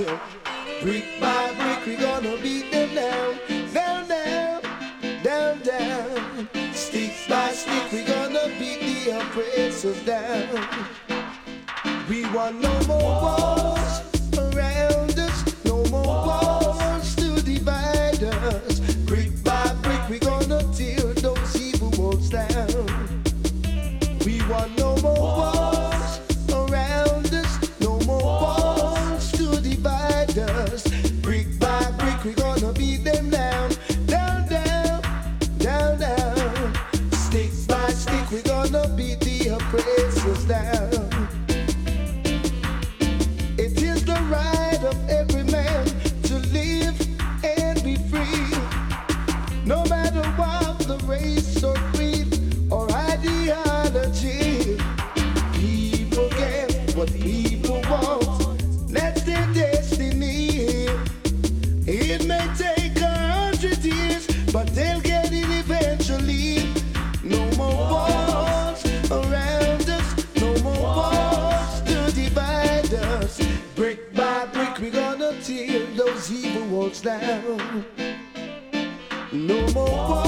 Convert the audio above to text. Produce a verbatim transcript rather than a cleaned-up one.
Brick by brick, we gonna beat them down, down, down, down, down. Stick by stick, we gonna beat the oppressors down. We want no more wars around us, no more wars to divide us. Brick by brick, we gonna tear those evil walls down. We want no more wars around us, no more wars to divide us. Brick by brick, we gonna beat them down, down, down, down, down. Stick by stick, we gonna beat the oppressors down. It is the right of every man to live and be free, no matter what the race or creed or ideology. People get what people want, that's their destiny. It may take a hundred years, but they'll get it eventually. No more wars around us, no more wars to divide us. Brick by brick, we gonna tear those evil walls down. No more wars.